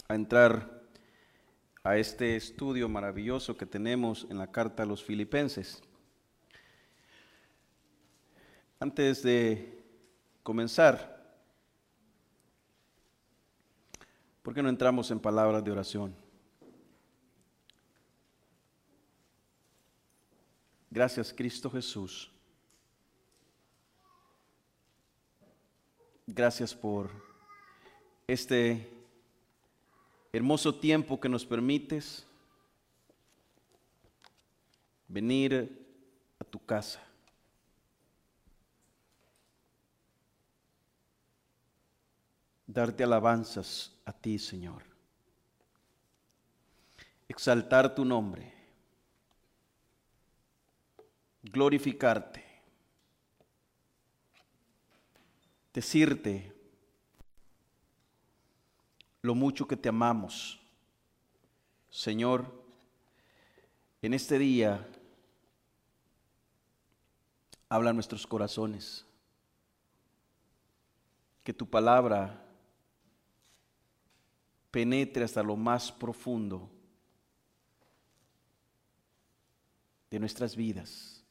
a entrar a este estudio maravilloso que tenemos en la carta a los Filipenses. Antes de comenzar, ¿por qué no entramos en palabras de oración? Gracias, Cristo Jesús. Gracias por este hermoso tiempo que nos permites venir a tu casa. Darte alabanzas a ti, Señor. Exaltar tu nombre. Glorificarte. Decirte lo mucho que te amamos. Señor, en este día habla a nuestros corazones. Que tu palabra penetre hasta lo más profundo de nuestras vidas.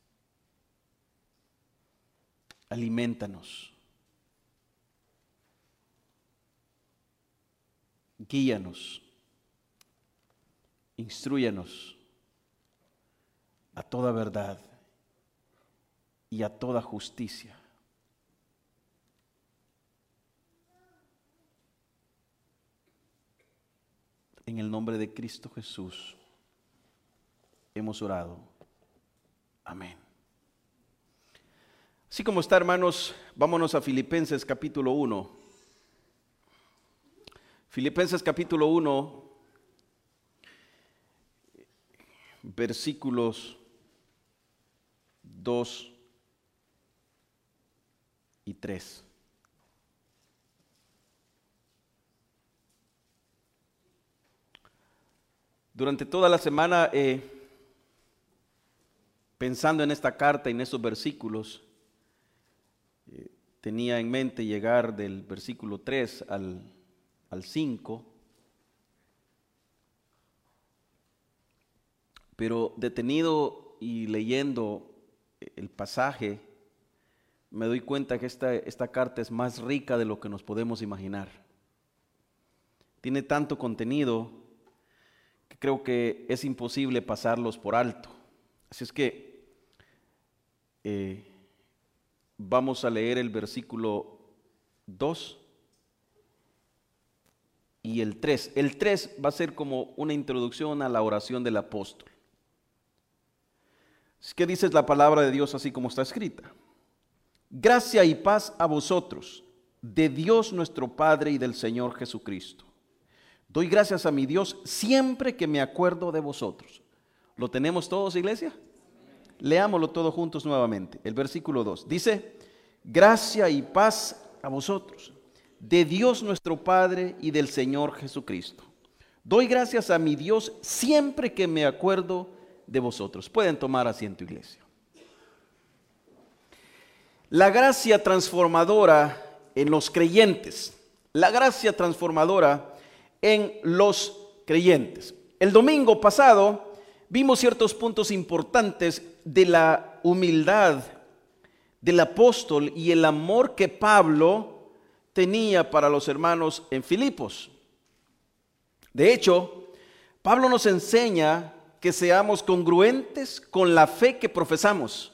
Aliméntanos. Guíanos, instrúyanos a toda verdad y a toda justicia. En el nombre de Cristo Jesús hemos orado. Amén. Así como está, hermanos, vámonos a Filipenses capítulo 1. Filipenses capítulo 1, versículos 2 y 3. Durante toda la semana, pensando en esta carta y en estos versículos, tenía en mente llegar del versículo 3 al 5, pero detenido y leyendo el pasaje, me doy cuenta que esta carta es más rica de lo que nos podemos imaginar. Tiene tanto contenido que creo que es imposible pasarlos por alto. Así es que vamos a leer el versículo 2 y el 3. El 3 va a ser como una introducción a la oración del apóstol. Es que dice la palabra de Dios así como está escrita. Gracia y paz a vosotros, de Dios nuestro Padre y del Señor Jesucristo. Doy gracias a mi Dios siempre que me acuerdo de vosotros. ¿Lo tenemos todos, iglesia? Leámoslo todos juntos nuevamente. El versículo 2 dice, gracia y paz a vosotros, de Dios nuestro Padre y del Señor Jesucristo. Doy gracias a mi Dios siempre que me acuerdo de vosotros. Pueden tomar asiento, iglesia. La gracia transformadora en los creyentes. La gracia transformadora en los creyentes. El domingo pasado vimos ciertos puntos importantes de la humildad del apóstol y el amor que Pablo tenía para los hermanos en Filipos. De hecho, Pablo nos enseña que seamos congruentes con la fe que profesamos.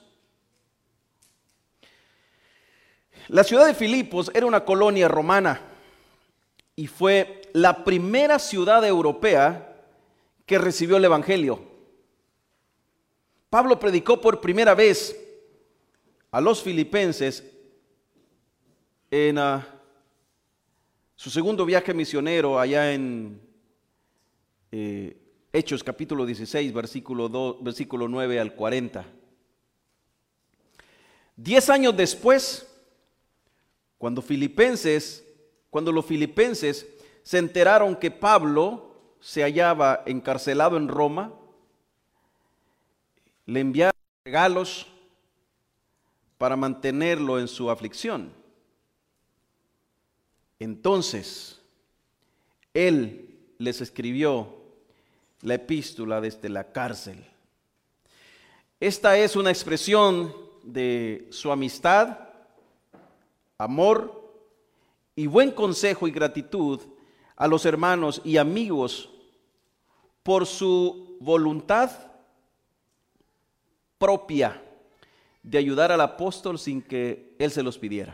La ciudad de Filipos era una colonia romana y fue la primera ciudad europea que recibió el evangelio. Pablo predicó por primera vez a los filipenses en su segundo viaje misionero allá en Hechos capítulo 16, versículo 9 al 40. 10 años después, cuando los filipenses se enteraron que Pablo se hallaba encarcelado en Roma, le enviaron regalos para mantenerlo en su aflicción. Entonces, él les escribió la epístola desde la cárcel. Esta es una expresión de su amistad, amor y buen consejo y gratitud a los hermanos y amigos por su voluntad propia de ayudar al apóstol sin que él se los pidiera.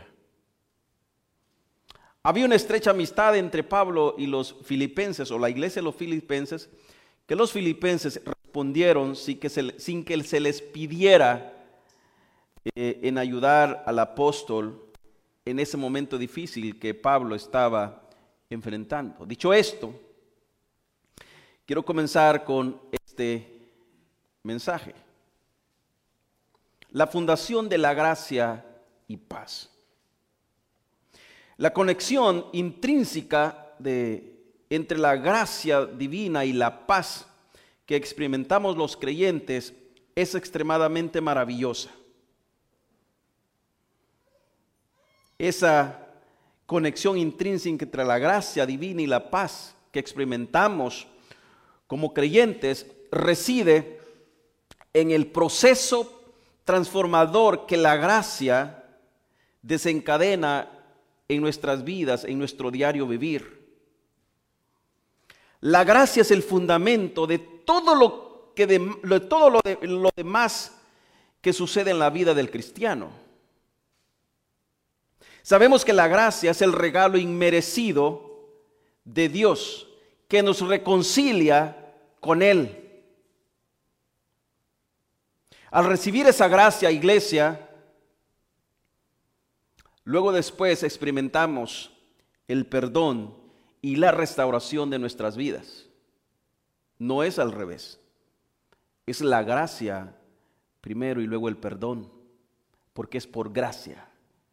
Había una estrecha amistad entre Pablo y los filipenses, o la iglesia de los filipenses, que los filipenses respondieron sin que se les pidiera en ayudar al apóstol en ese momento difícil que Pablo estaba enfrentando. Dicho esto, quiero comenzar con este mensaje. La fundación de la gracia y paz. La conexión intrínseca entre la gracia divina y la paz que experimentamos los creyentes es extremadamente maravillosa. Esa conexión intrínseca entre la gracia divina y la paz que experimentamos como creyentes reside en el proceso transformador que la gracia desencadena en nuestras vidas, en nuestro diario vivir. La gracia es el fundamento de todo lo demás que sucede en la vida del cristiano. Sabemos que la gracia es el regalo inmerecido de Dios que nos reconcilia con Él. Al recibir esa gracia, iglesia, luego después experimentamos el perdón y la restauración de nuestras vidas. No es al revés. Es la gracia primero y luego el perdón, porque es por gracia.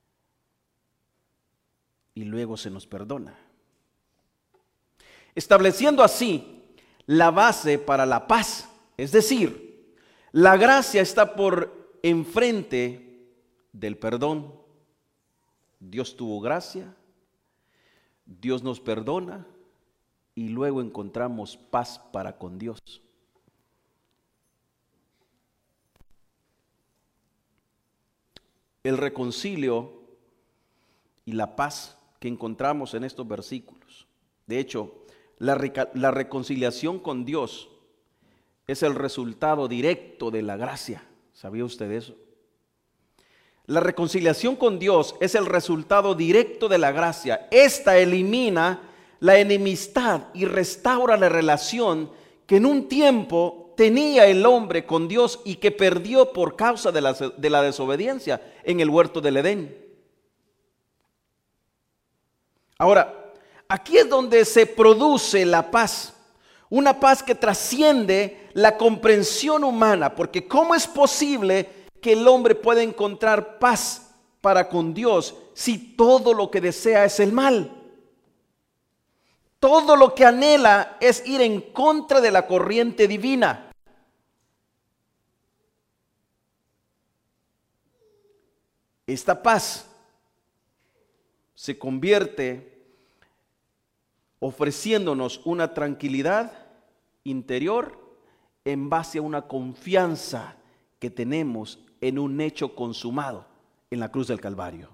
Y luego se nos perdona. Estableciendo así la base para la paz. Es decir, la gracia está por enfrente del perdón. Dios tuvo gracia, Dios nos perdona y luego encontramos paz para con Dios. El reconcilio y la paz que encontramos en estos versículos. De hecho, la reconciliación con Dios es el resultado directo de la gracia. ¿Sabía usted eso? La reconciliación con Dios es el resultado directo de la gracia. Esta elimina la enemistad y restaura la relación que en un tiempo tenía el hombre con Dios y que perdió por causa de la desobediencia en el huerto del Edén. Ahora, aquí es donde se produce la paz, una paz que trasciende la comprensión humana, porque ¿cómo es posible que el hombre pueda encontrar paz para con Dios si todo lo que desea es el mal? Todo lo que anhela es ir en contra de la corriente divina. Esta paz se convierte ofreciéndonos una tranquilidad interior en base a una confianza que tenemos en un hecho consumado en la cruz del Calvario.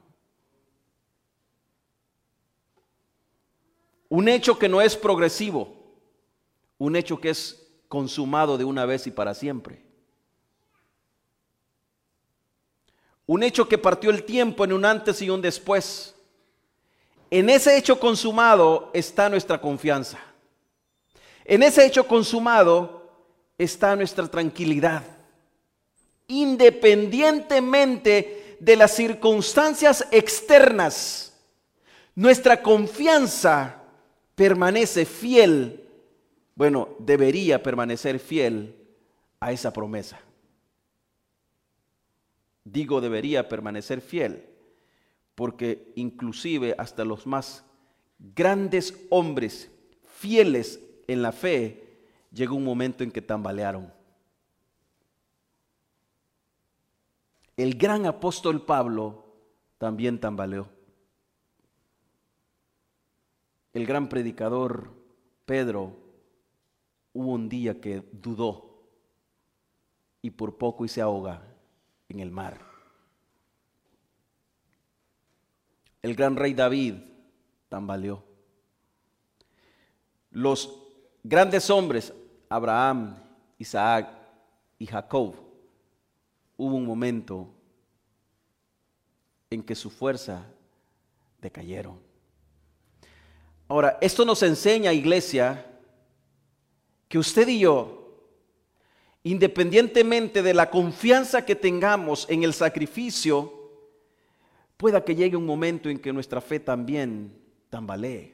Un hecho que no es progresivo, un hecho que es consumado de una vez y para siempre. Un hecho que partió el tiempo en un antes y un después. En ese hecho consumado está nuestra confianza. En ese hecho consumado está nuestra tranquilidad. Independientemente de las circunstancias externas, nuestra confianza permanece fiel. Bueno, debería permanecer fiel a esa promesa. Digo debería permanecer fiel, porque inclusive hasta los más grandes hombres fieles en la fe, llegó un momento en que tambalearon. El gran apóstol Pablo también tambaleó. El gran predicador Pedro hubo un día que dudó y por poco y se ahoga en el mar. El gran rey David tambaleó. Los grandes hombres, Abraham, Isaac y Jacob, hubo un momento en que su fuerza decayeron. Ahora, esto nos enseña, iglesia, que usted y yo, independientemente de la confianza que tengamos en el sacrificio, pueda que llegue un momento en que nuestra fe también tambalee.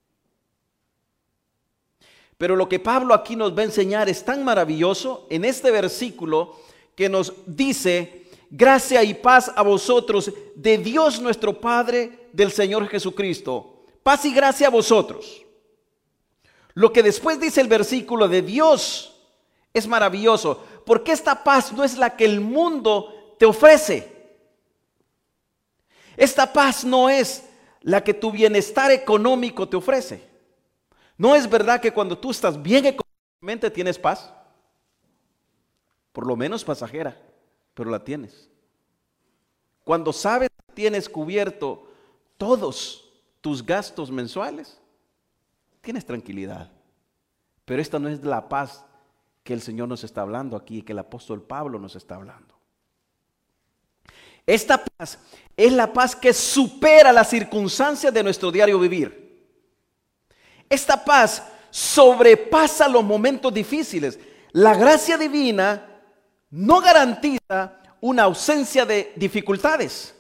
Pero lo que Pablo aquí nos va a enseñar es tan maravilloso en este versículo que nos dice: gracia y paz a vosotros de Dios nuestro Padre, del Señor Jesucristo. Paz y gracia a vosotros. Lo que después dice el versículo de Dios es maravilloso, porque esta paz no es la que el mundo te ofrece. Esta paz no es la que tu bienestar económico te ofrece. ¿No es verdad que cuando tú estás bien económicamente tienes paz? Por lo menos pasajera, pero la tienes. Cuando sabes que tienes cubierto todos tus gastos mensuales, tienes tranquilidad. Pero esta no es la paz que el Señor nos está hablando aquí, que el apóstol Pablo nos está hablando. Esta paz es la paz que supera las circunstancias de nuestro diario vivir. Esta paz sobrepasa los momentos difíciles. La gracia divina no garantiza una ausencia de dificultades.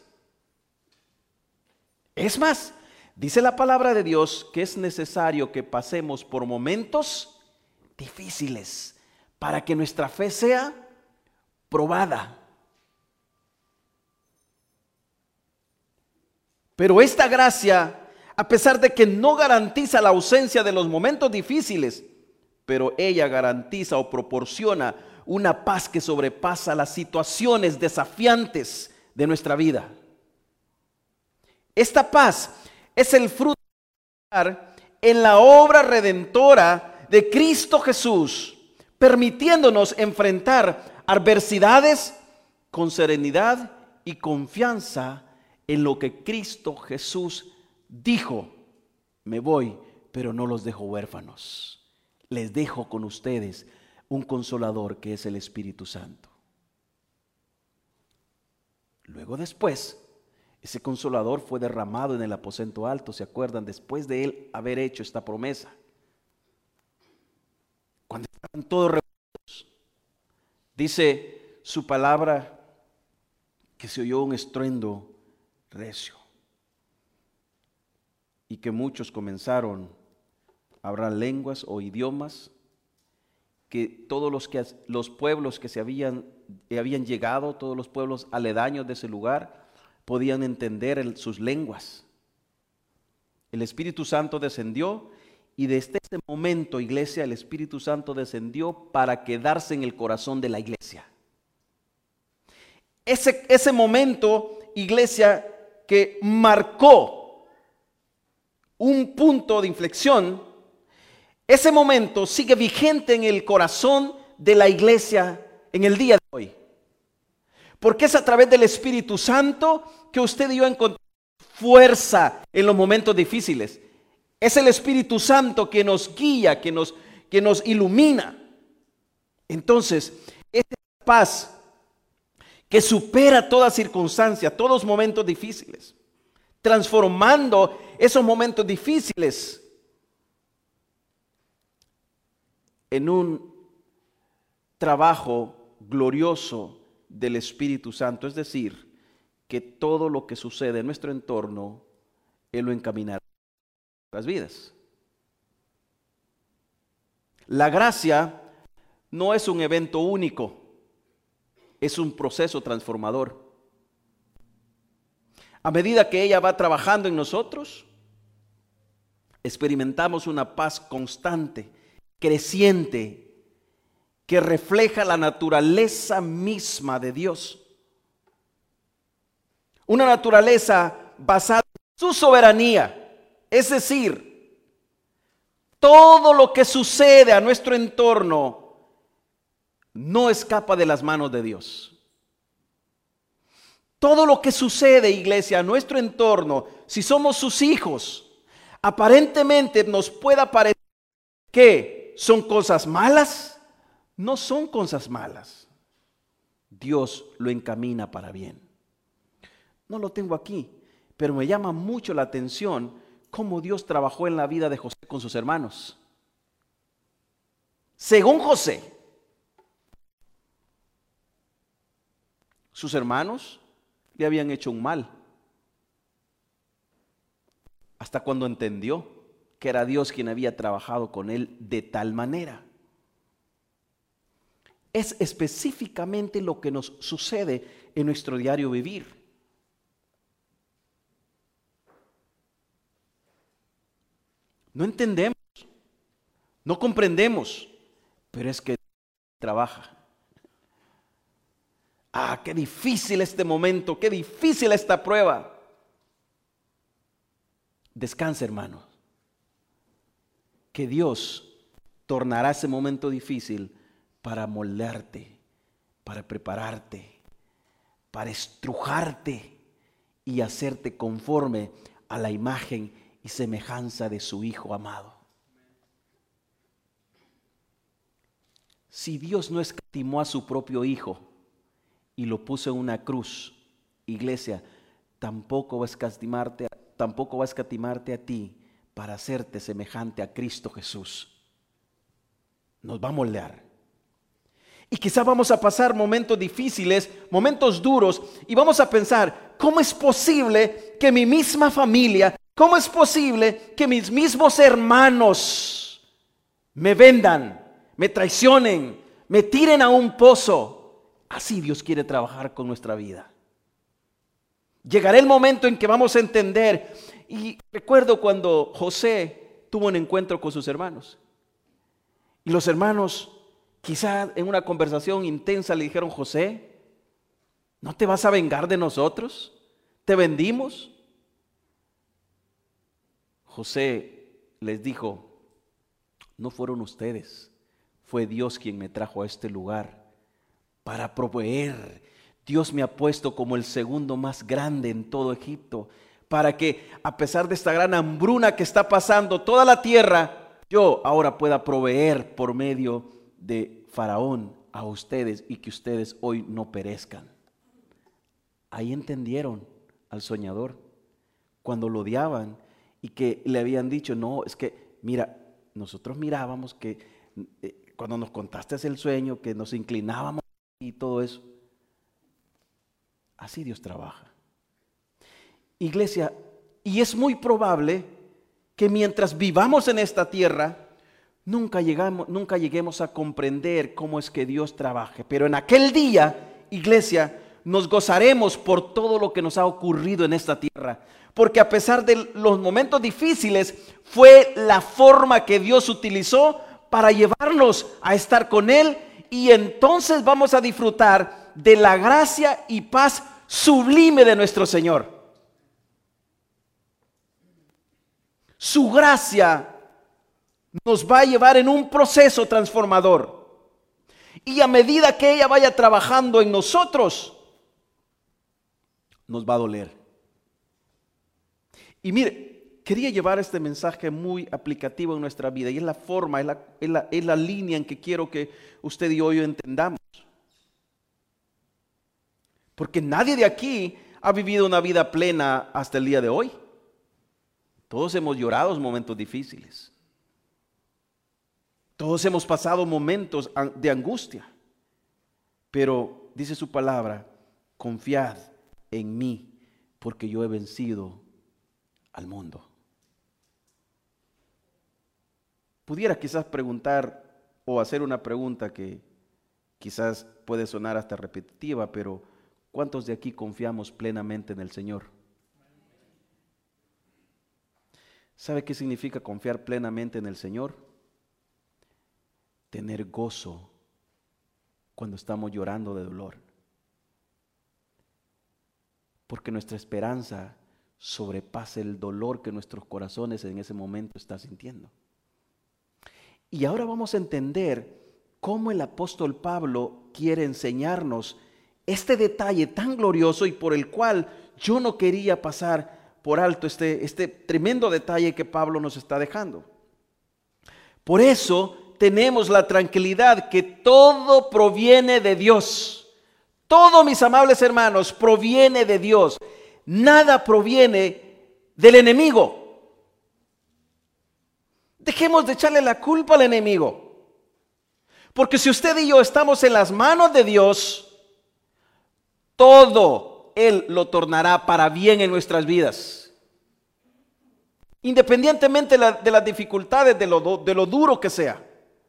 Es más, dice la palabra de Dios que es necesario que pasemos por momentos difíciles para que nuestra fe sea probada. Pero esta gracia, a pesar de que no garantiza la ausencia de los momentos difíciles, pero ella garantiza o proporciona una paz que sobrepasa las situaciones desafiantes de nuestra vida. Esta paz es el fruto en la obra redentora de Cristo Jesús, permitiéndonos enfrentar adversidades con serenidad y confianza en lo que Cristo Jesús dijo: me voy, pero no los dejo huérfanos. Les dejo con ustedes un consolador que es el Espíritu Santo. Luego después, ese consolador fue derramado en el aposento alto, ¿se acuerdan? Después de él haber hecho esta promesa. Cuando estaban todos reunidos, dice su palabra que se oyó un estruendo recio y que muchos comenzaron a hablar lenguas o idiomas que todos los pueblos que habían llegado, todos los pueblos aledaños de ese lugar podían entender sus lenguas. El Espíritu Santo descendió y desde ese momento, iglesia, el Espíritu Santo descendió para quedarse en el corazón de la iglesia. Ese momento, iglesia, que marcó un punto de inflexión, ese momento sigue vigente en el corazón de la iglesia en el día de hoy. Porque es a través del Espíritu Santo que usted y yo encontramos fuerza en los momentos difíciles. Es el Espíritu Santo que nos guía, que nos ilumina. Entonces, esta paz que supera toda circunstancia, todos momentos difíciles, transformando esos momentos difíciles en un trabajo glorioso del Espíritu Santo. Es decir, que todo lo que sucede en nuestro entorno, Él lo encaminará a nuestras vidas. La gracia no es un evento único, es un proceso transformador. A medida que ella va trabajando en nosotros, experimentamos una paz constante, creciente, que refleja la naturaleza misma de Dios. Una naturaleza basada en su soberanía, es decir, todo lo que sucede a nuestro entorno no escapa de las manos de Dios. Todo lo que sucede, iglesia, a nuestro entorno, si somos sus hijos, aparentemente nos pueda parecer que son cosas malas. No son cosas malas. Dios lo encamina para bien. No lo tengo aquí, pero me llama mucho la atención cómo Dios trabajó en la vida de José con sus hermanos. Según José, sus hermanos le habían hecho un mal, hasta cuando entendió que era Dios quien había trabajado con él de tal manera. Es específicamente lo que nos sucede en nuestro diario vivir. No entendemos, no comprendemos, pero es que trabaja. Ah, qué difícil este momento, qué difícil esta prueba. Descansa, hermano, que Dios tornará ese momento difícil para moldarte, para prepararte, para estrujarte y hacerte conforme a la imagen y semejanza de su Hijo amado. Si Dios no escatimó a su propio Hijo y lo puso en una cruz, iglesia, tampoco va a escatimarte a ti para hacerte semejante a Cristo Jesús. Nos va a moldear. Y quizá vamos a pasar momentos difíciles, momentos duros, y vamos a pensar, ¿cómo es posible que mi misma familia, cómo es posible que mis mismos hermanos me vendan, me traicionen, me tiren a un pozo? Así Dios quiere trabajar con nuestra vida. Llegará el momento en que vamos a entender. Y recuerdo cuando José tuvo un encuentro con sus hermanos. Y los hermanos, quizá en una conversación intensa, le dijeron: José, ¿no te vas a vengar de nosotros? ¿Te vendimos? José les dijo: no fueron ustedes, fue Dios quien me trajo a este lugar para proveer. Dios me ha puesto como el segundo más grande en todo Egipto, para que a pesar de esta gran hambruna que está pasando toda la tierra, yo ahora pueda proveer por medio de Faraón a ustedes y que ustedes hoy no perezcan. Ahí entendieron al soñador cuando lo odiaban y que le habían dicho: no, es que mira, nosotros mirábamos que cuando nos contaste el sueño, que nos inclinábamos y todo eso. Así Dios trabaja. Iglesia, y es muy probable que mientras vivamos en esta tierra, nunca lleguemos a comprender cómo es que Dios trabaje. Pero en aquel día, iglesia, nos gozaremos por todo lo que nos ha ocurrido en esta tierra. Porque a pesar de los momentos difíciles, fue la forma que Dios utilizó para llevarnos a estar con Él. Y entonces vamos a disfrutar de la gracia y paz sublime de nuestro Señor. Su gracia nos va a llevar en un proceso transformador. Y a medida que ella vaya trabajando en nosotros, nos va a doler. Y mire, quería llevar este mensaje muy aplicativo en nuestra vida. Y es la forma, es la línea en que quiero que usted y yo entendamos. Porque nadie de aquí ha vivido una vida plena hasta el día de hoy. Todos hemos llorado momentos difíciles. Todos hemos pasado momentos de angustia. Pero dice su palabra: confiad en mí, porque yo he vencido al mundo. Pudiera quizás preguntar o hacer una pregunta que quizás puede sonar hasta repetitiva, pero ¿cuántos de aquí confiamos plenamente en el Señor? ¿Sabe qué significa confiar plenamente en el Señor? Tener gozo cuando estamos llorando de dolor. Porque nuestra esperanza sobrepasa el dolor que nuestros corazones en ese momento están sintiendo. Y ahora vamos a entender cómo el apóstol Pablo quiere enseñarnos este detalle tan glorioso y por el cual yo no quería pasar por alto este tremendo detalle que Pablo nos está dejando. Por eso tenemos la tranquilidad que todo proviene de Dios. Todo, mis amables hermanos, proviene de Dios. Nada proviene del enemigo. Dejemos de echarle la culpa al enemigo. Porque si usted y yo estamos en las manos de Dios, todo Él lo tornará para bien en nuestras vidas. Independientemente de las dificultades, de lo duro que sea.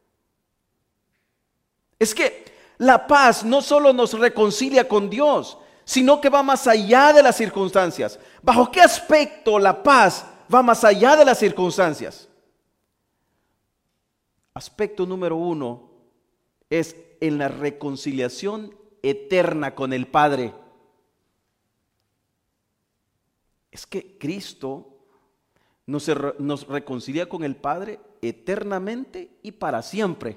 Es que la paz no solo nos reconcilia con Dios, sino que va más allá de las circunstancias. ¿Bajo qué aspecto la paz va más allá de las circunstancias? Aspecto número 1 es en la reconciliación eterna con el Padre. Es que Cristo nos reconcilia con el Padre eternamente y para siempre.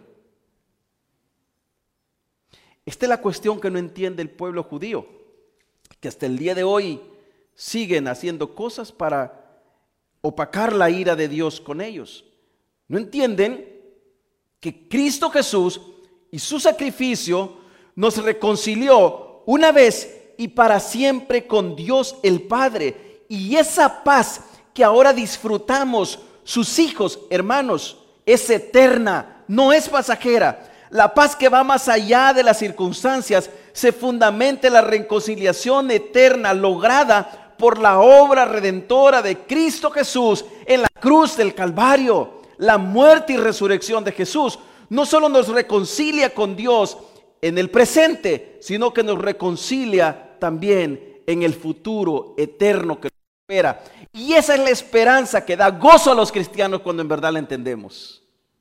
Esta es la cuestión que no entiende el pueblo judío, que hasta el día de hoy siguen haciendo cosas para opacar la ira de Dios con ellos. No entienden que Cristo Jesús y su sacrificio nos reconcilió una vez y para siempre con Dios el Padre. Y esa paz que ahora disfrutamos, sus hijos, hermanos, es eterna, no es pasajera. La paz que va más allá de las circunstancias se fundamenta en la reconciliación eterna lograda por la obra redentora de Cristo Jesús en la cruz del Calvario. La muerte y resurrección de Jesús no solo nos reconcilia con Dios en el presente, sino que nos reconcilia también en el futuro eterno que nos espera. Y esa es la esperanza que da gozo a los cristianos cuando en verdad la entendemos.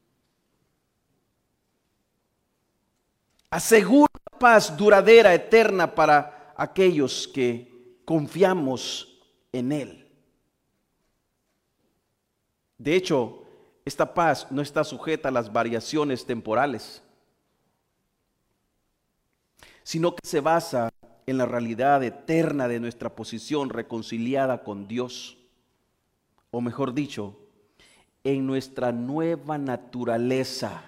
Asegura paz duradera, eterna para aquellos que confiamos en Él. De hecho, esta paz no está sujeta a las variaciones temporales, sino que se basa en la realidad eterna de nuestra posición reconciliada con Dios, o mejor dicho, en nuestra nueva naturaleza.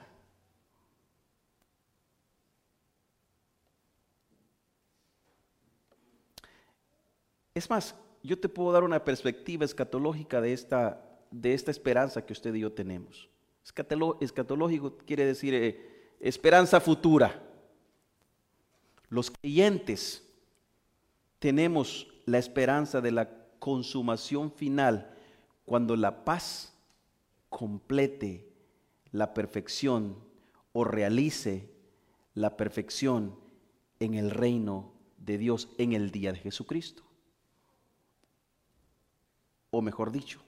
Es más, yo te puedo dar una perspectiva escatológica de esta esperanza que usted y yo tenemos. Escatológico quiere decir esperanza futura. Los creyentes tenemos la esperanza de la consumación final cuando la paz complete la perfección o realice la perfección en el reino de Dios en el día de Jesucristo. O mejor dicho,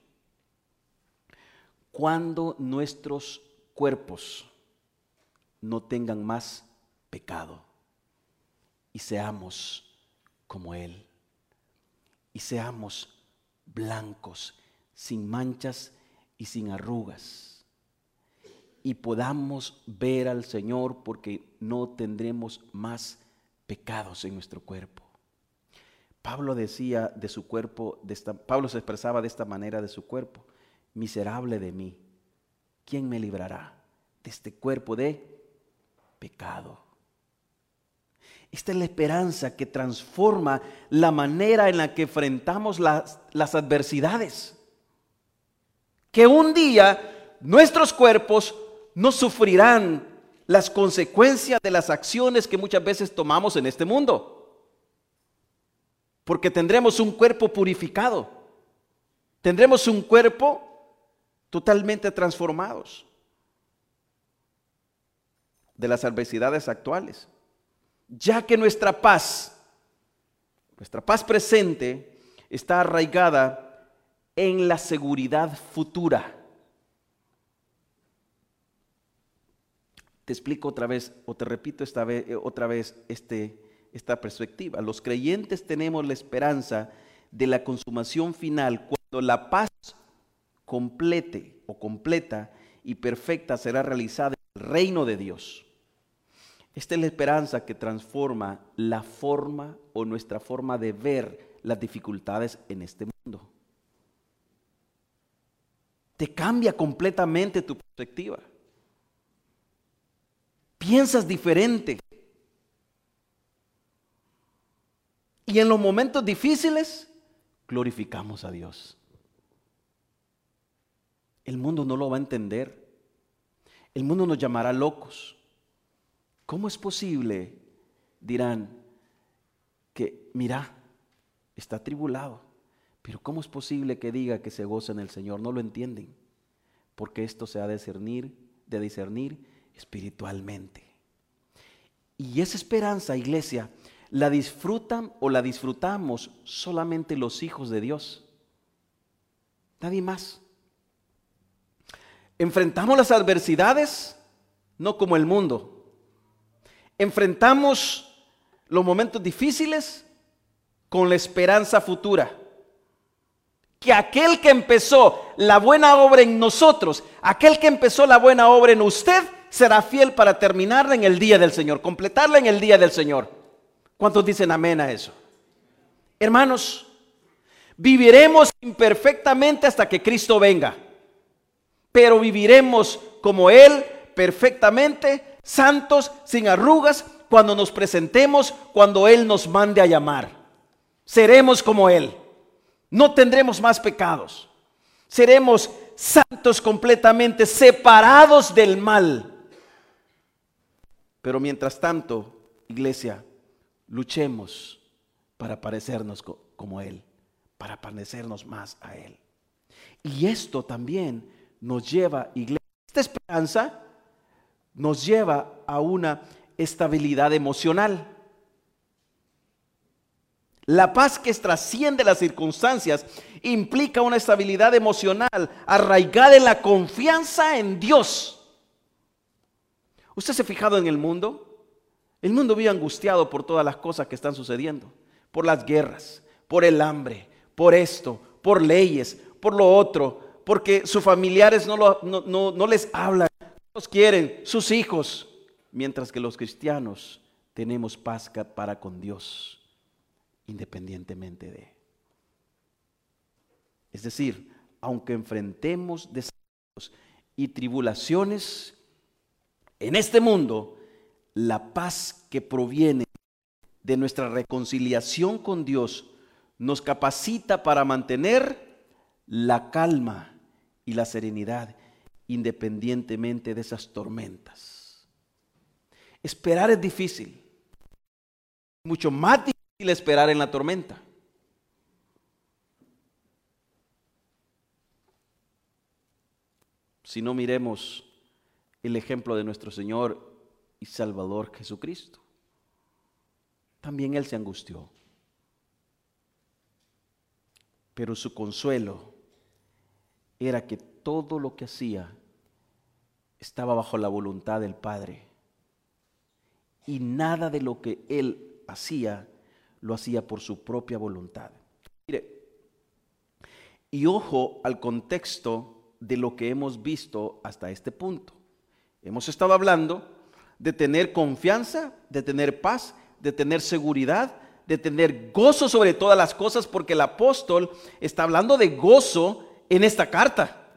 cuando nuestros cuerpos no tengan más pecado y seamos como Él y seamos blancos, sin manchas y sin arrugas, y podamos ver al Señor porque no tendremos más pecados en nuestro cuerpo. Pablo decía de su cuerpo, Pablo se expresaba de esta manera de su cuerpo: miserable de mí, ¿quién me librará de este cuerpo de pecado? Esta es la esperanza que transforma la manera en la que enfrentamos las adversidades. Que un día nuestros cuerpos no sufrirán las consecuencias de las acciones que muchas veces tomamos en este mundo. Porque tendremos un cuerpo purificado. Tendremos un cuerpo totalmente transformados de las adversidades actuales. Ya que nuestra paz presente está arraigada en la seguridad futura. Te explico otra vez, o te repito otra vez esta perspectiva. Los creyentes tenemos la esperanza de la consumación final cuando la paz completa y perfecta será realizada en el reino de Dios. Esta es la esperanza que transforma la forma o nuestra forma de ver las dificultades en este mundo. Te cambia completamente tu perspectiva. Piensas diferente. Y en los momentos difíciles, glorificamos a Dios. El mundo no lo va a entender. El mundo nos llamará locos. ¿Cómo es posible? Dirán que, mira, está atribulado. Pero ¿cómo es posible que diga que se goza en el Señor? No lo entienden. Porque esto se ha de discernir espiritualmente. Y esa esperanza, iglesia, la disfrutan o la disfrutamos solamente los hijos de Dios. Nadie más. Enfrentamos las adversidades no como el mundo. Enfrentamos los momentos difíciles con la esperanza futura. Que aquel que empezó la buena obra en nosotros, aquel que empezó la buena obra en usted, será fiel para terminarla en el día del Señor, completarla en el día del Señor. ¿Cuántos dicen amén a eso? Hermanos, viviremos imperfectamente hasta que Cristo venga, pero viviremos como Él, perfectamente, santos, sin arrugas, cuando nos presentemos, cuando Él nos mande a llamar. Seremos como Él. No tendremos más pecados. Seremos santos completamente, separados del mal. Pero mientras tanto, iglesia, luchemos para parecernos como Él, para parecernos más a Él. Y esto también nos lleva, iglesia, esta esperanza nos lleva a una estabilidad emocional. La paz que trasciende las circunstancias implica una estabilidad emocional arraigada en la confianza en Dios. ¿Usted se ha fijado en el mundo? El mundo vive angustiado por todas las cosas que están sucediendo, por las guerras, por el hambre, por esto, por leyes, por lo otro, porque sus familiares no les hablan, no los quieren, sus hijos, mientras que los cristianos tenemos paz para con Dios. Independientemente de. Es decir, aunque enfrentemos desafíos y tribulaciones en este mundo, la paz que proviene de nuestra reconciliación con Dios nos capacita para mantener la calma y la serenidad independientemente de esas tormentas. Esperar es difícil, mucho más difícil esperar en la tormenta. Si no, miremos el ejemplo de nuestro Señor y Salvador Jesucristo. También Él se angustió, pero su consuelo era que todo lo que hacía estaba bajo la voluntad del Padre, y nada de lo que Él hacía lo hacía por su propia voluntad. Mire, y ojo al contexto de lo que hemos visto hasta este punto. Hemos estado hablando de tener confianza, de tener paz, de tener seguridad, de tener gozo sobre todas las cosas, porque el apóstol está hablando de gozo en esta carta.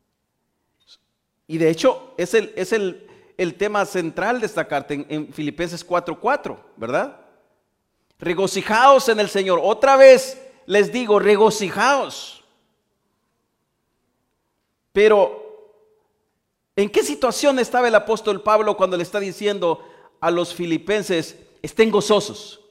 Y de hecho es el tema central de esta carta en Filipenses 4:4, ¿verdad? Regocijaos en el Señor. Otra vez les digo, regocijaos. Pero, ¿en qué situación estaba el apóstol Pablo cuando le está diciendo a los filipenses, estén gozosos?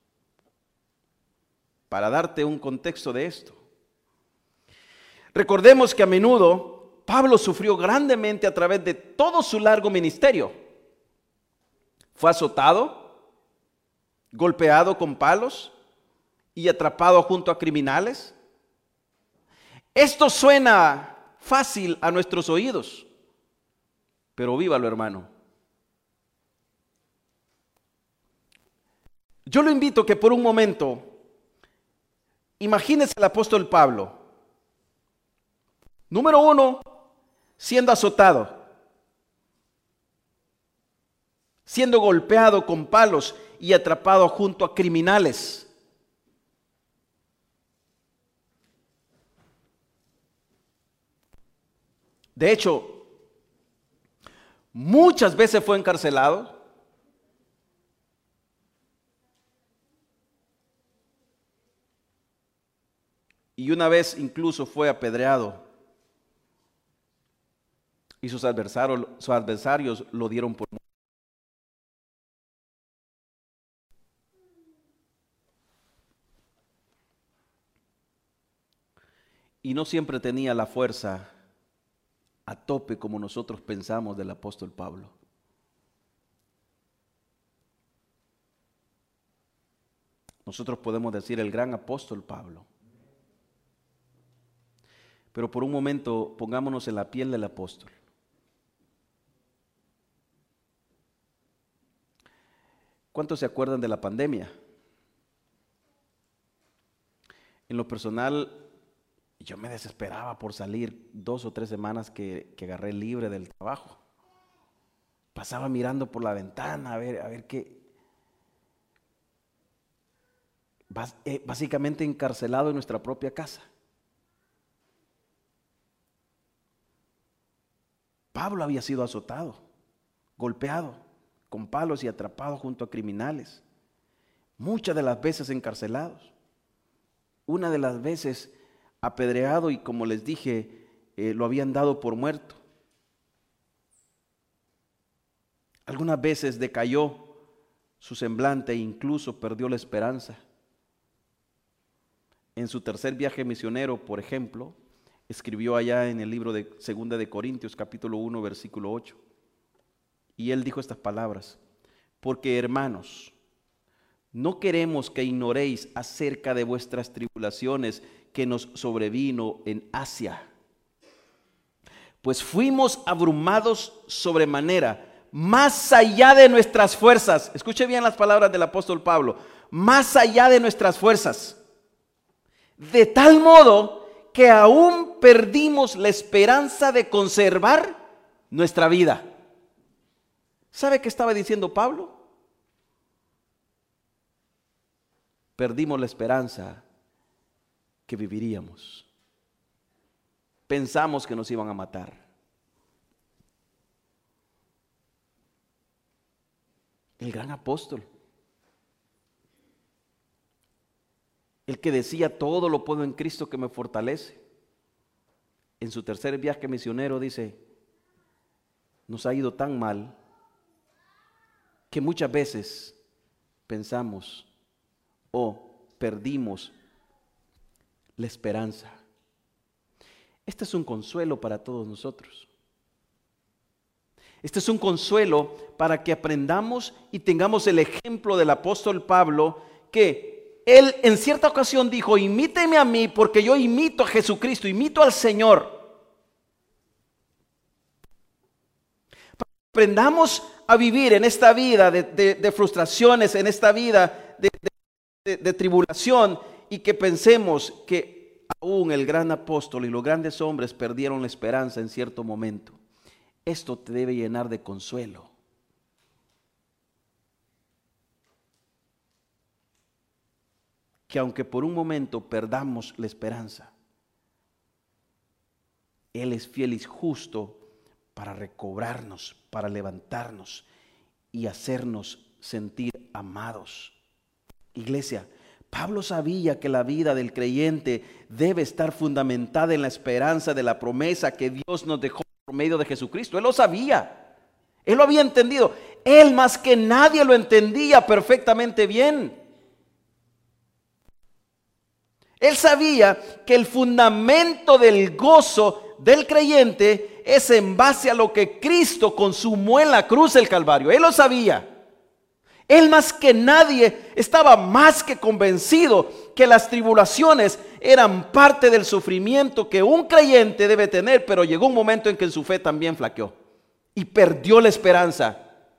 Para darte un contexto de esto. Recordemos que a menudo Pablo sufrió grandemente a través de todo su largo ministerio. Fue azotado, golpeado con palos y atrapado junto a criminales. Esto suena fácil a nuestros oídos, pero vívalo, hermano. Yo lo invito que por un momento imagínese al apóstol Pablo. Número uno, siendo azotado, siendo golpeado con palos y atrapado junto a criminales. De hecho, muchas veces fue encarcelado. Y una vez incluso fue apedreado. Y sus adversarios lo dieron por muerto. Y no siempre tenía la fuerza a tope como nosotros pensamos del apóstol Pablo. Nosotros podemos decir el gran apóstol Pablo. Pero por un momento pongámonos en la piel del apóstol. ¿Cuántos se acuerdan de la pandemia? En lo personal, yo me desesperaba por salir 2 o 3 semanas que agarré libre del trabajo. Pasaba mirando por la ventana a ver qué. Básicamente encarcelado en nuestra propia casa. Pablo había sido azotado, golpeado con palos y atrapado junto a criminales. Muchas de las veces encarcelados. Una de las veces apedreado y, como les dije, lo habían dado por muerto. Algunas veces decayó su semblante e incluso perdió la esperanza. En su tercer viaje misionero, por ejemplo, escribió allá en el libro de 2 de Corintios, capítulo 1, versículo 8. Y él dijo estas palabras: porque, hermanos, no queremos que ignoréis acerca de vuestras tribulaciones que nos sobrevino en Asia, pues fuimos abrumados sobremanera, más allá de nuestras fuerzas. Escuche bien las palabras del apóstol Pablo: más allá de nuestras fuerzas, de tal modo que aún perdimos la esperanza de conservar nuestra vida. ¿Sabe qué estaba diciendo Pablo? Perdimos la esperanza que viviríamos. Pensamos que nos iban a matar. El gran apóstol, el que decía todo lo puedo en Cristo que me fortalece, en su tercer viaje misionero dice: nos ha ido tan mal que muchas veces pensamos o perdimos la esperanza. Este es un consuelo para todos nosotros. Este es un consuelo para que aprendamos y tengamos el ejemplo del apóstol Pablo, que él en cierta ocasión dijo: imíteme a mí porque yo imito a Jesucristo, imito al Señor. Aprendamos a vivir en esta vida de frustraciones, en esta vida de tribulación, y que pensemos que aún el gran apóstol y los grandes hombres perdieron la esperanza en cierto momento. Esto te debe llenar de consuelo. Que aunque por un momento perdamos la esperanza, Él es fiel y justo para recobrarnos, para levantarnos y hacernos sentir amados. Iglesia, Pablo sabía que la vida del creyente debe estar fundamentada en la esperanza de la promesa que Dios nos dejó por medio de Jesucristo. Él lo sabía, él lo había entendido. Él más que nadie lo entendía perfectamente bien. Él sabía que el fundamento del gozo del creyente es en base a lo que Cristo consumó en la cruz del Calvario. Él lo sabía. Él más que nadie estaba más que convencido que las tribulaciones eran parte del sufrimiento que un creyente debe tener, pero llegó un momento en que su fe también flaqueó y perdió la esperanza.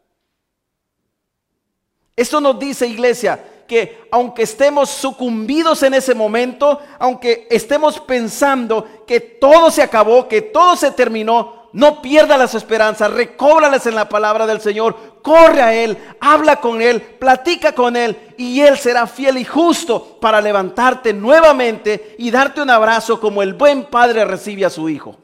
Esto nos dice, iglesia, que aunque estemos sucumbidos en ese momento, aunque estemos pensando que todo se acabó, que todo se terminó, no pierda las esperanzas, recóbralas en la palabra del Señor, corre a Él, habla con Él, platica con Él y Él será fiel y justo para levantarte nuevamente y darte un abrazo como el buen padre recibe a su hijo.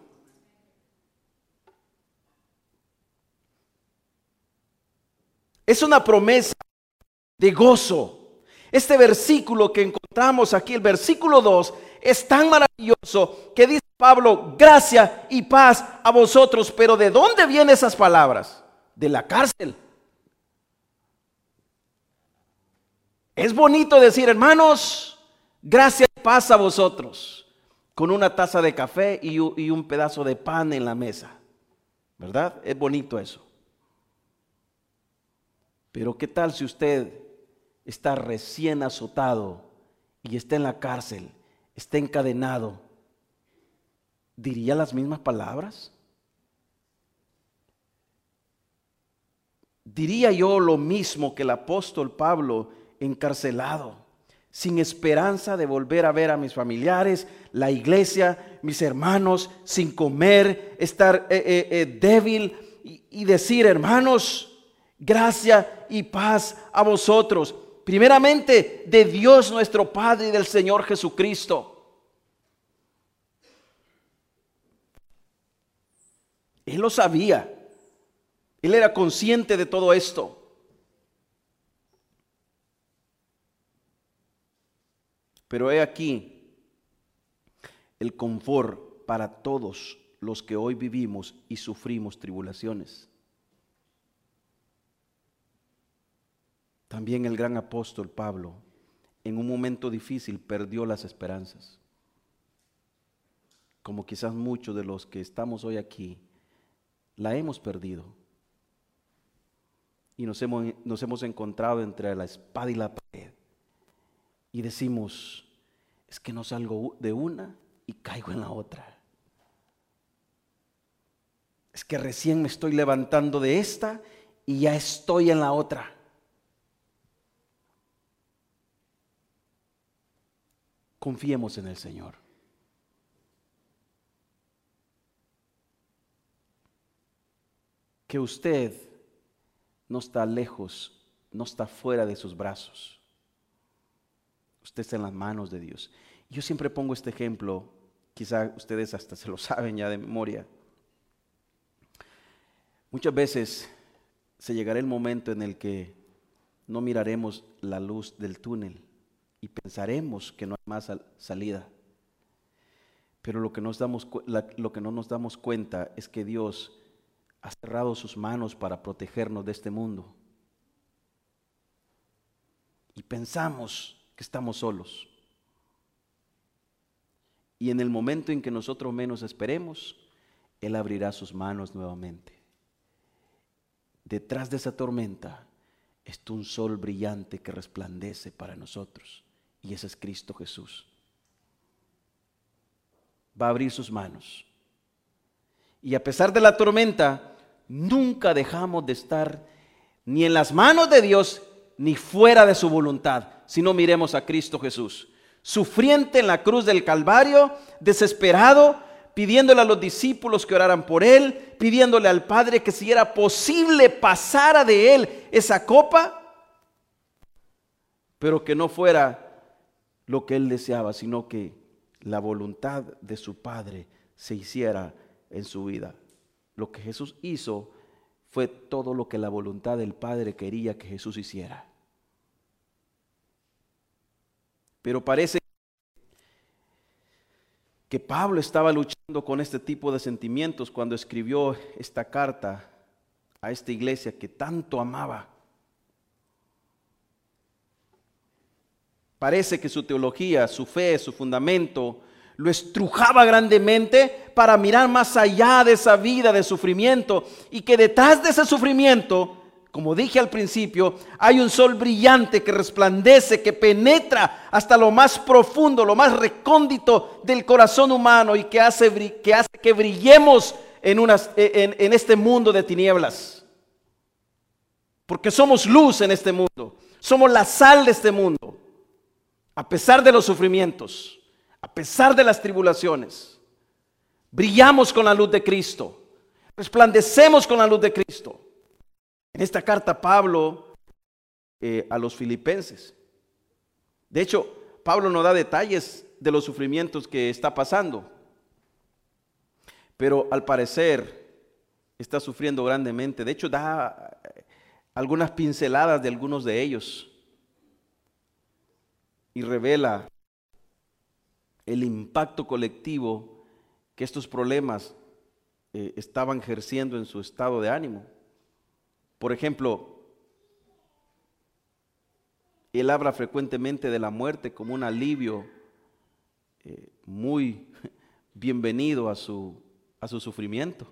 Es una promesa de gozo. Este versículo que encontramos aquí, el versículo 2, es tan maravilloso que dice Pablo, gracia y paz a vosotros. Pero ¿de dónde vienen esas palabras? De la cárcel. Es bonito decir, hermanos, gracia y paz a vosotros, con una taza de café y un pedazo de pan en la mesa, ¿verdad? Es bonito eso. Pero ¿qué tal si usted está recién azotado y está en la cárcel, está encadenado? ¿Diría las mismas palabras? ¿Diría yo lo mismo que el apóstol Pablo encarcelado, sin esperanza de volver a ver a mis familiares, la iglesia, mis hermanos, sin comer, estar débil y decir, hermanos, gracia y paz a vosotros? Primeramente de Dios nuestro Padre y del Señor Jesucristo. Él lo sabía. Él era consciente de todo esto. Pero he aquí el confort para todos los que hoy vivimos y sufrimos tribulaciones. También el gran apóstol Pablo, en un momento difícil, perdió las esperanzas. Como quizás muchos de los que estamos hoy aquí, la hemos perdido. Y nos hemos encontrado entre la espada y la pared. Y decimos, es que no salgo de una y caigo en la otra. Es que recién me estoy levantando de esta y ya estoy en la otra. Confiemos en el Señor. Que usted no está lejos, no está fuera de sus brazos. Usted está en las manos de Dios. Yo siempre pongo este ejemplo, quizá ustedes hasta se lo saben ya de memoria. Muchas veces se llegará el momento en el que no miraremos la luz del túnel y pensaremos que no hay más salida. Pero lo que no nos damos cuenta es que Dios ha cerrado sus manos para protegernos de este mundo. Y pensamos que estamos solos. Y en el momento en que nosotros menos esperemos, Él abrirá sus manos nuevamente. Detrás de esa tormenta está un sol brillante que resplandece para nosotros. Y ese es Cristo Jesús. Va a abrir sus manos. Y a pesar de la tormenta, nunca dejamos de estar ni en las manos de Dios, ni fuera de su voluntad, sino miremos a Cristo Jesús, sufriente en la cruz del Calvario, desesperado, pidiéndole a los discípulos que oraran por Él, pidiéndole al Padre que si era posible pasara de Él esa copa, pero que no fuera lo que Él deseaba, sino que la voluntad de su Padre se hiciera en su vida. Lo que Jesús hizo fue todo lo que la voluntad del Padre quería que Jesús hiciera. Pero parece que Pablo estaba luchando con este tipo de sentimientos cuando escribió esta carta a esta iglesia que tanto amaba. Parece que su teología, su fe, su fundamento lo estrujaba grandemente para mirar más allá de esa vida de sufrimiento, y que detrás de ese sufrimiento, como dije al principio, hay un sol brillante que resplandece, que penetra hasta lo más profundo, lo más recóndito del corazón humano, y que hace que brillemos en este mundo de tinieblas. Porque somos luz en este mundo, somos la sal de este mundo. A pesar de los sufrimientos, a pesar de las tribulaciones, brillamos con la luz de Cristo. Resplandecemos con la luz de Cristo. En esta carta Pablo a los filipenses. De hecho, Pablo no da detalles de los sufrimientos que está pasando. Pero al parecer está sufriendo grandemente. De hecho, da algunas pinceladas de algunos de ellos. Y revela el impacto colectivo que estos problemas estaban ejerciendo en su estado de ánimo. Por ejemplo, él habla frecuentemente de la muerte como un alivio muy bienvenido a su sufrimiento.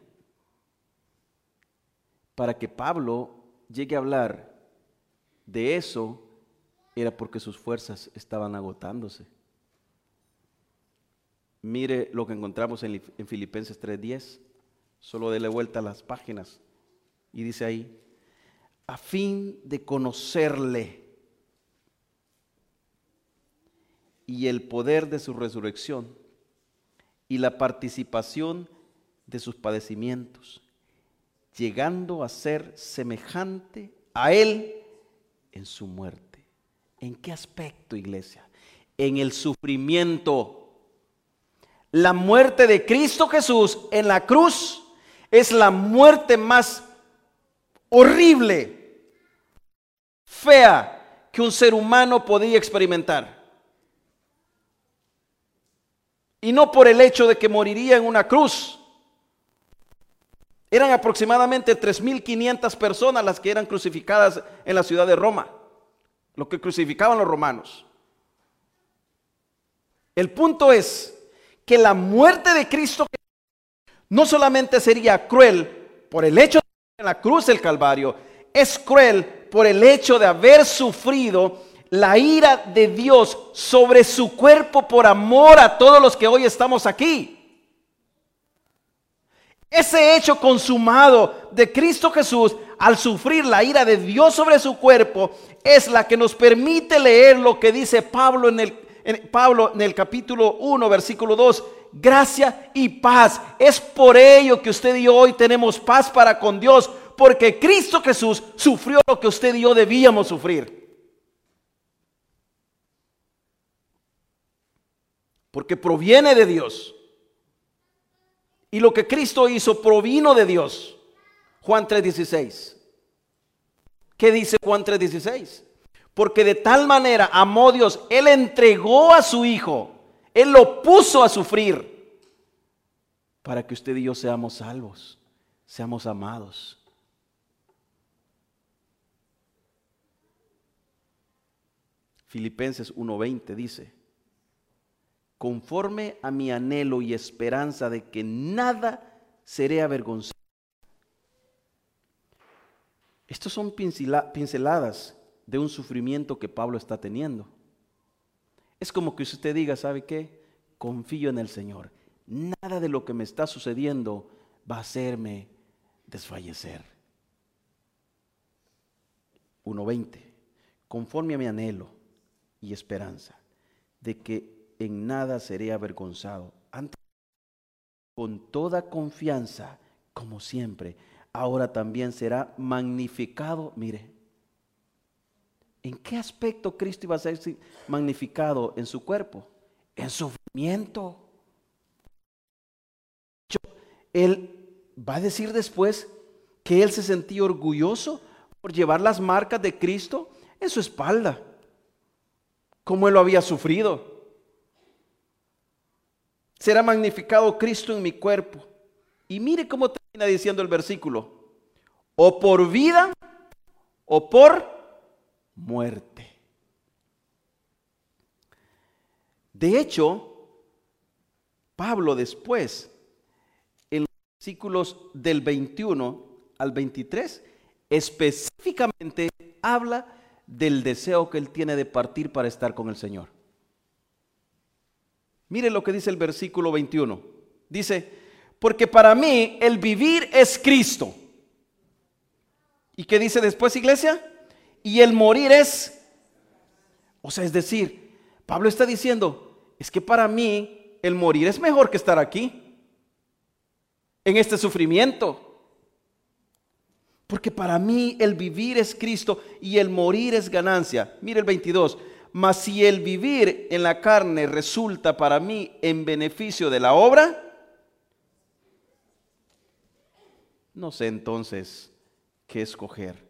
Para que Pablo llegue a hablar de eso, era porque sus fuerzas estaban agotándose. Mire lo que encontramos en Filipenses 3:10. Solo dele vuelta a las páginas. Y dice ahí, a fin de conocerle y el poder de su resurrección y la participación de sus padecimientos, llegando a ser semejante a él en su muerte. ¿En qué aspecto, iglesia? En el sufrimiento. La muerte de Cristo Jesús en la cruz es la muerte más horrible, fea que un ser humano podía experimentar. Y no por el hecho de que moriría en una cruz. Eran aproximadamente 3.500 personas las que eran crucificadas en la ciudad de Roma, lo que crucificaban los romanos. El punto es que la muerte de Cristo no solamente sería cruel por el hecho de estar en la cruz del Calvario, es cruel por el hecho de haber sufrido la ira de Dios sobre su cuerpo por amor a todos los que hoy estamos aquí. Ese hecho consumado de Cristo Jesús al sufrir la ira de Dios sobre su cuerpo es la que nos permite leer lo que dice Pablo en el capítulo 1, versículo 2. Gracia y paz. Es por ello que usted y yo hoy tenemos paz para con Dios, porque Cristo Jesús sufrió lo que usted y yo debíamos sufrir. Porque proviene de Dios. Y lo que Cristo hizo provino de Dios. Juan 3:16. ¿Qué dice Juan 3:16? Porque de tal manera amó Dios, Él entregó a su Hijo, Él lo puso a sufrir, para que usted y yo seamos salvos, seamos amados. Filipenses 1:20 dice, conforme a mi anhelo y esperanza de que nada seré avergonzado. Estas son pinceladas de un sufrimiento que Pablo está teniendo. Es como que usted diga, ¿sabe qué? Confío en el Señor. Nada de lo que me está sucediendo va a hacerme desfallecer. 1:20. Conforme a mi anhelo y esperanza de que en nada seré avergonzado. Antes, con toda confianza, como siempre, ahora también será magnificado. Mire, ¿en qué aspecto Cristo iba a ser magnificado en su cuerpo? En sufrimiento. Él va a decir después que él se sentía orgulloso por llevar las marcas de Cristo en su espalda, como él lo había sufrido. Será magnificado Cristo en mi cuerpo. Y mire cómo termina diciendo el versículo. O por vida o por muerte. De hecho, Pablo después, en los versículos del 21 al 23, específicamente habla del deseo que él tiene de partir para estar con el Señor. Mire lo que dice el versículo 21. Dice, porque para mí el vivir es Cristo. ¿Y qué dice después, iglesia? Y el morir es, o sea, es decir, Pablo está diciendo, es que para mí el morir es mejor que estar aquí, en este sufrimiento. Porque para mí el vivir es Cristo y el morir es ganancia. Mire el 22. Mas si el vivir en la carne resulta para mí en beneficio de la obra, no sé entonces qué escoger.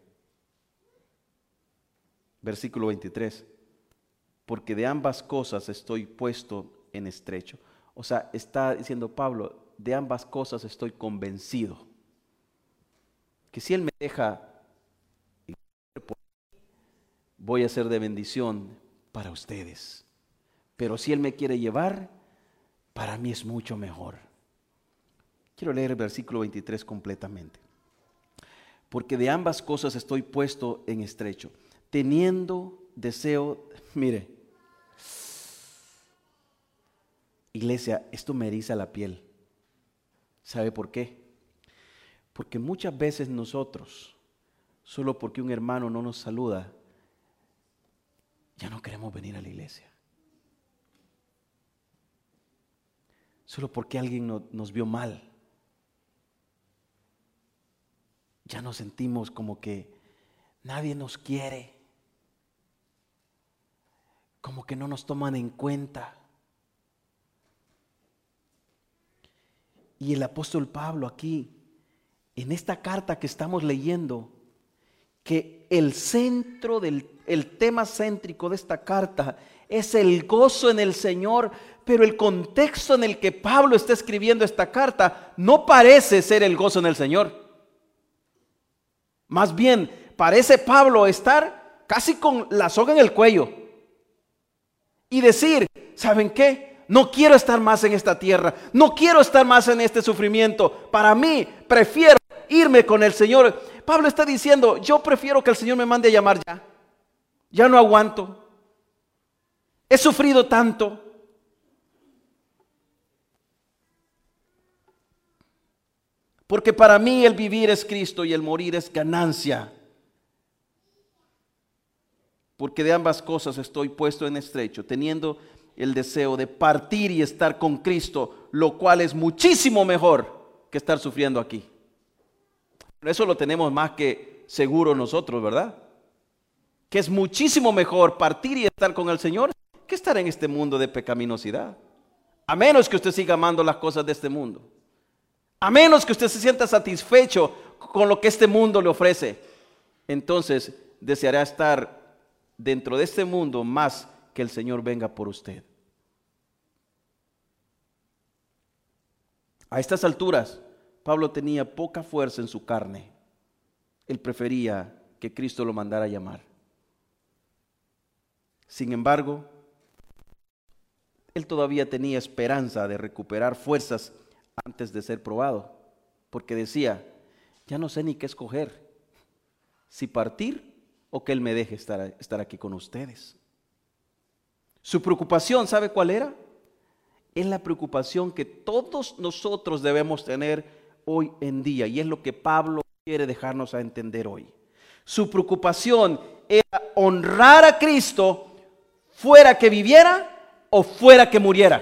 Versículo 23. Porque de ambas cosas estoy puesto en estrecho. O sea, está diciendo Pablo, de ambas cosas estoy convencido. Que si Él me deja, voy a ser de bendición para ustedes. Pero si Él me quiere llevar, para mí es mucho mejor. Quiero leer el versículo 23 completamente. Porque de ambas cosas estoy puesto en estrecho, teniendo deseo, mire, iglesia, esto me eriza la piel. ¿Sabe por qué? Porque muchas veces nosotros, solo porque un hermano no nos saluda, ya no queremos venir a la iglesia. Solo porque alguien nos vio mal, ya nos sentimos como que nadie nos quiere, como que no nos toman en cuenta. Y el apóstol Pablo aquí, en esta carta que estamos leyendo, que el centro el tema céntrico de esta carta es el gozo en el Señor, pero el contexto en el que Pablo está escribiendo esta carta no parece ser el gozo en el Señor. Más bien, parece Pablo estar casi con la soga en el cuello y decir, ¿saben qué? No quiero estar más en esta tierra, no quiero estar más en este sufrimiento. Para mí, prefiero irme con el Señor. Pablo está diciendo, yo prefiero que el Señor me mande a llamar ya. Ya no aguanto. He sufrido tanto. Porque para mí el vivir es Cristo y el morir es ganancia. Porque de ambas cosas estoy puesto en estrecho, teniendo el deseo de partir y estar con Cristo, lo cual es muchísimo mejor que estar sufriendo aquí. Eso lo tenemos más que seguro nosotros, ¿verdad? Que es muchísimo mejor partir y estar con el Señor que estar en este mundo de pecaminosidad. A menos que usted siga amando las cosas de este mundo. A menos que usted se sienta satisfecho con lo que este mundo le ofrece. Entonces deseará estar dentro de este mundo más que el Señor venga por usted. A estas alturas, Pablo tenía poca fuerza en su carne. Él prefería que Cristo lo mandara a llamar. Sin embargo, él todavía tenía esperanza de recuperar fuerzas antes de ser probado, porque decía, ya no sé ni qué escoger, si partir o que Él me deje estar aquí con ustedes. Su preocupación, ¿sabe cuál era? Es la preocupación que todos nosotros debemos tener hoy en día, y es lo que Pablo quiere dejarnos a entender hoy. Su preocupación era honrar a Cristo, fuera que viviera o fuera que muriera.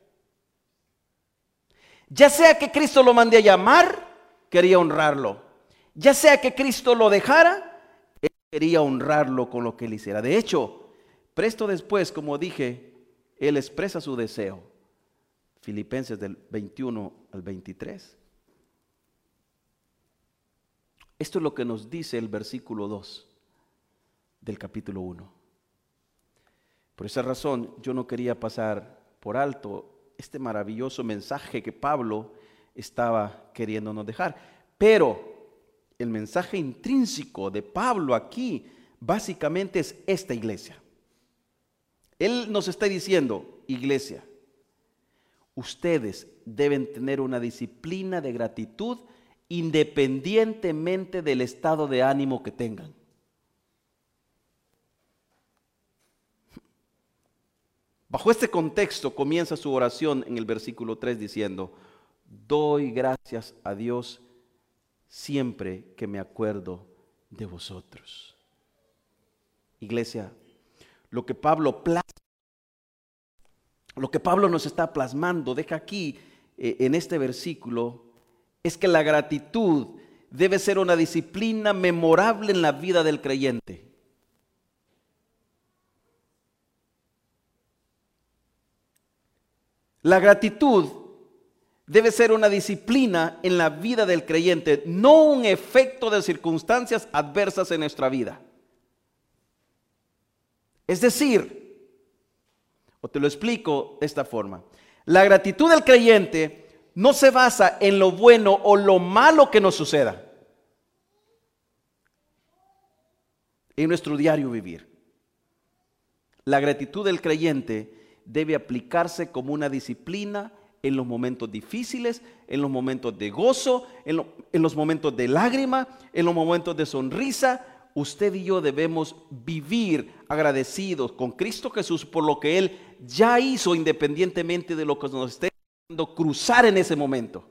Ya sea que Cristo lo mande a llamar, quería honrarlo. Ya sea que Cristo lo dejara, él quería honrarlo con lo que él hiciera. De hecho, presto después, como dije, él expresa su deseo. Filipenses del 21 al 23. Esto es lo que nos dice el versículo 2 del capítulo 1. Por esa razón, yo no quería pasar por alto este maravilloso mensaje que Pablo estaba queriéndonos dejar. Pero el mensaje intrínseco de Pablo aquí básicamente es esta iglesia. Él nos está diciendo, iglesia, ustedes deben tener una disciplina de gratitud independientemente del estado de ánimo que tengan. Bajo este contexto comienza su oración en el versículo 3 diciendo, doy gracias a Dios siempre que me acuerdo de vosotros. Iglesia, lo que Pablo nos está plasmando, deja aquí en este versículo, es que la gratitud debe ser una disciplina memorable en la vida del creyente. La gratitud debe ser una disciplina en la vida del creyente, no un efecto de circunstancias adversas en nuestra vida. Es decir, o te lo explico de esta forma, la gratitud del creyente no se basa en lo bueno o lo malo que nos suceda en nuestro diario vivir. La gratitud del creyente debe aplicarse como una disciplina en los momentos difíciles, en los momentos de gozo, en los momentos de lágrima, en los momentos de sonrisa. Usted y yo debemos vivir agradecidos con Cristo Jesús por lo que Él ya hizo, independientemente de lo que nos esté haciendo cruzar en ese momento.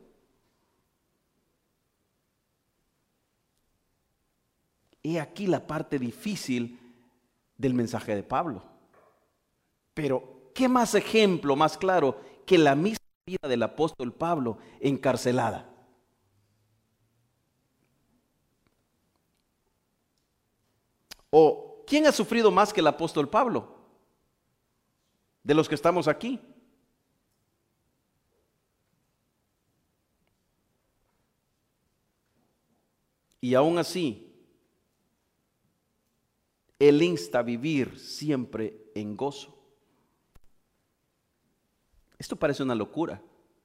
He aquí la parte difícil del mensaje de Pablo. Pero, ¿qué más ejemplo más claro que la misma vida del apóstol Pablo encarcelada? ¿O quién ha sufrido más que el apóstol Pablo? De los que estamos aquí. Y aún así, Él insta a vivir siempre en gozo. Esto parece una locura.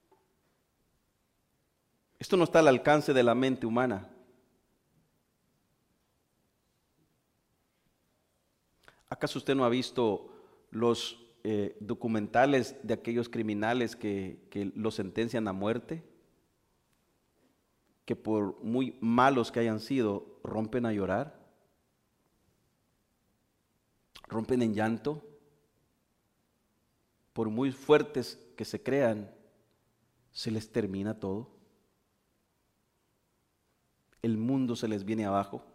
Esto no está al alcance de la mente humana. ¿Acaso usted no ha visto los documentales de aquellos criminales que los sentencian a muerte? Que por muy malos que hayan sido, rompen a llorar, rompen en llanto. Por muy fuertes que se crean, se les termina todo. El mundo se les viene abajo.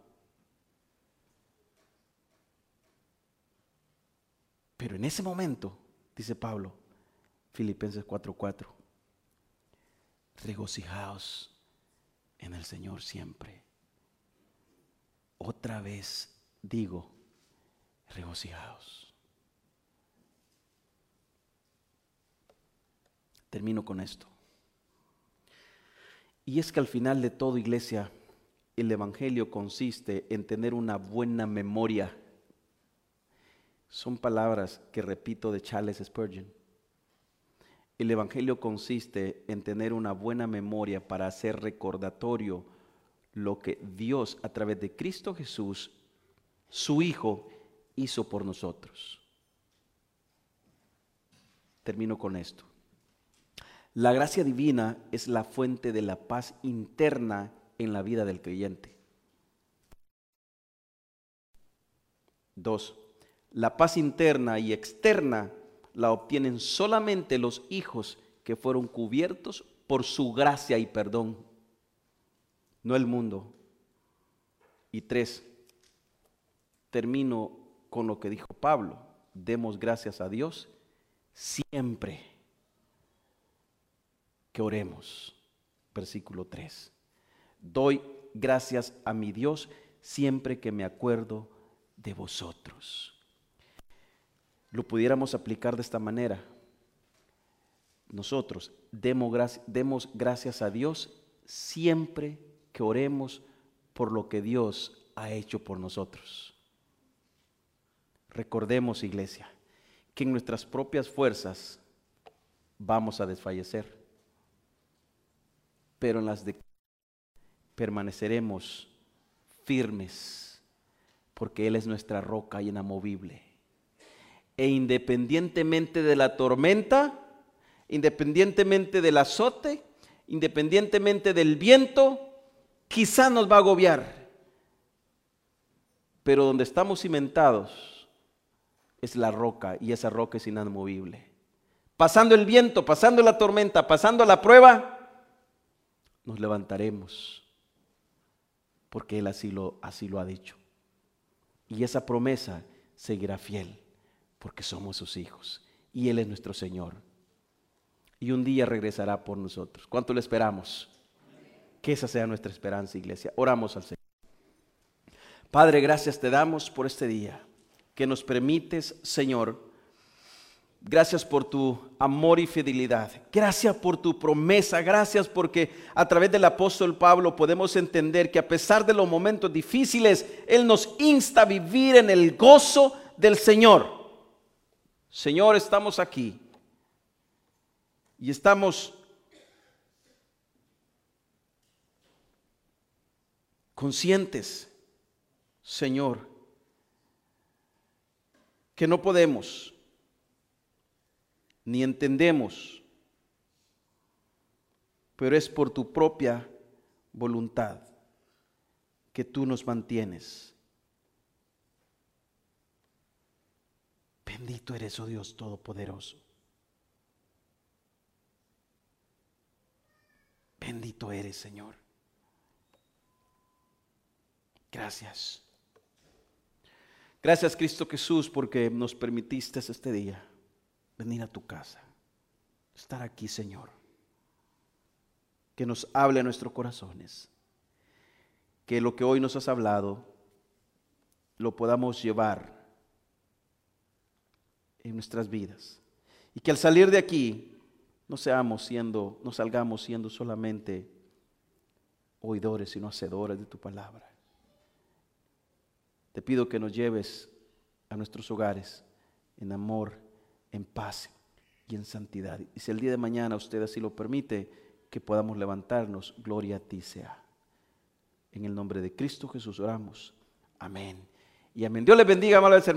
Pero en ese momento, dice Pablo, Filipenses 4:4, regocijaos en el Señor siempre. Otra vez digo, regocijaos. Termino con esto. Y es que al final de todo, iglesia, el evangelio consiste en tener una buena memoria. Son palabras que repito de Charles Spurgeon. El evangelio consiste en tener una buena memoria para hacer recordatorio lo que Dios a través de Cristo Jesús, su Hijo, hizo por nosotros. Termino con esto. La gracia divina es la fuente de la paz interna en la vida del creyente. 2. La paz interna y externa la obtienen solamente los hijos que fueron cubiertos por su gracia y perdón, no el mundo. Y 3. Termino con lo que dijo Pablo: demos gracias a Dios siempre que oremos. Versículo 3. Doy gracias a mi Dios siempre que me acuerdo de vosotros. Lo pudiéramos aplicar de esta manera. Nosotros demos gracias a Dios siempre que oremos por lo que Dios ha hecho por nosotros. Recordemos, iglesia, que en nuestras propias fuerzas vamos a desfallecer, pero en las de permaneceremos firmes, porque Él es nuestra roca inamovible. E independientemente de la tormenta, independientemente del azote, independientemente del viento, quizá nos va a agobiar, pero donde estamos cimentados es la roca, y esa roca es inamovible. Pasando el viento, pasando la tormenta, pasando la prueba, nos levantaremos, porque Él así lo ha dicho. Y esa promesa seguirá fiel, porque somos sus hijos y Él es nuestro Señor. Y un día regresará por nosotros. ¿Cuánto le esperamos? Que esa sea nuestra esperanza, iglesia. Oramos al Señor. Padre, gracias te damos por este día que nos permites, Señor. Gracias por tu amor y fidelidad. Gracias por tu promesa. Gracias porque a través del apóstol Pablo podemos entender que a pesar de los momentos difíciles, Él nos insta a vivir en el gozo del Señor. Señor, estamos aquí y estamos conscientes, Señor, que no podemos ni entendemos, pero es por tu propia voluntad que tú nos mantienes. Bendito eres, oh Dios Todopoderoso. Bendito eres, Señor. Gracias. Gracias, Cristo Jesús, porque nos permitiste este día venir a tu casa, estar aquí, Señor. Que nos hable a nuestros corazones. Que lo que hoy nos has hablado lo podamos llevar en nuestras vidas. Y que al salir de aquí no salgamos siendo solamente oidores, sino hacedores de tu palabra. Te pido que nos lleves a nuestros hogares en amor, en paz y en santidad. Y si el día de mañana usted así lo permite, que podamos levantarnos, gloria a ti sea. En el nombre de Cristo Jesús oramos. Amén y amén. Dios les bendiga, amables hermanos.